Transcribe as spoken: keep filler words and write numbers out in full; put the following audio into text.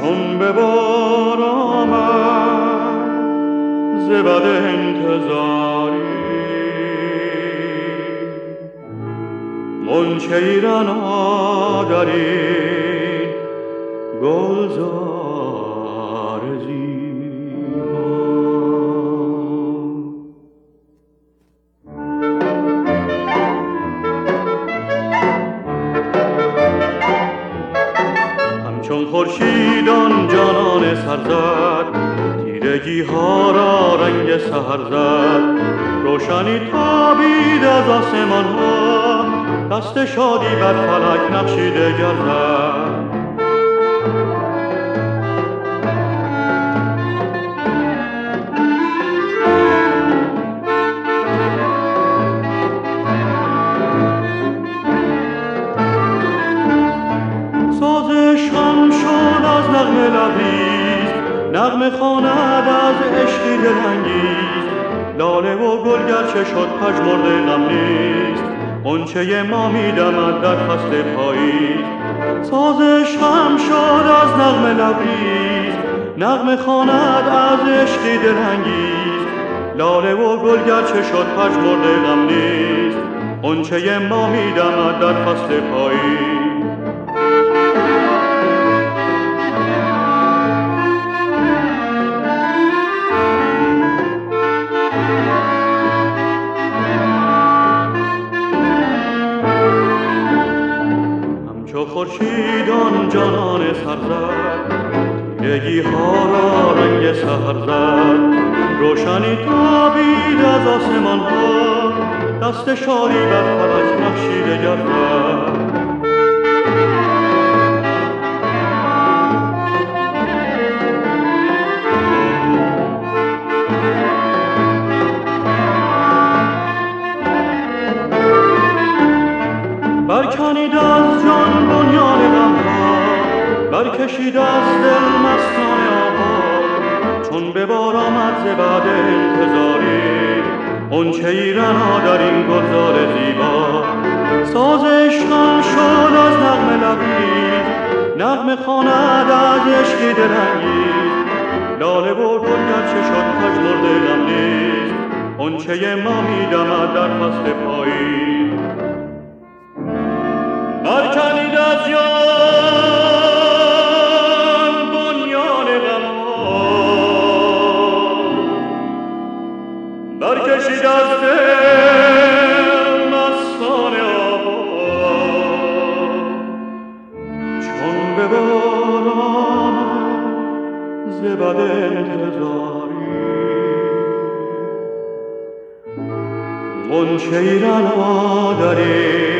چون به بار آمد ز بد انتظاری غنچه ای رنا در این گلزار زیبا. همچون خورشید آن جانان سرزد تیرگی ها را رنگ سحر زد، روشنی تابید از آسمان ها، دست شادی بر فلک نقشی دگر زد. سازشان شد از نغمه لبریز، نغمه خواند از عشقی دلانگیز، لاله و گل گرچه شد پژمرده غم نیست، غنچه ما می‌دمد در فصل پاییز. سازش هم شد از نغمه لبریز، نغمه خواند از عشقی دلانگیز، لاله و گل گرچه شد پژمرده غم نیست، غنچه ما می‌دمد در فصل پاییز. چو خورشید آن جانان سرزد تیرگی ها را رنگ سحر زد، روشنی تابید از آسمان ها، دست شادی بر فلک نقشی دگر زد. برکنید از جان بنیان غمها، برکشید از دل مستان آوا، چون به بار آمد ز بعد انتظاری غنچه ای رنا در این گلزار زیبا. ساز عشقم شد از نغمه لبریز، نغمه خواند از عشقی دلانگیز، لاله و گل گرچه شد پژمرده غم نیست، غنچه ما می‌دمد در فصل پاییز. برکنید از جان بنیان غمها، برکشید از دل مستان آوا، چون به بار آمد ز بد انتظاری غنچه ای رنا در این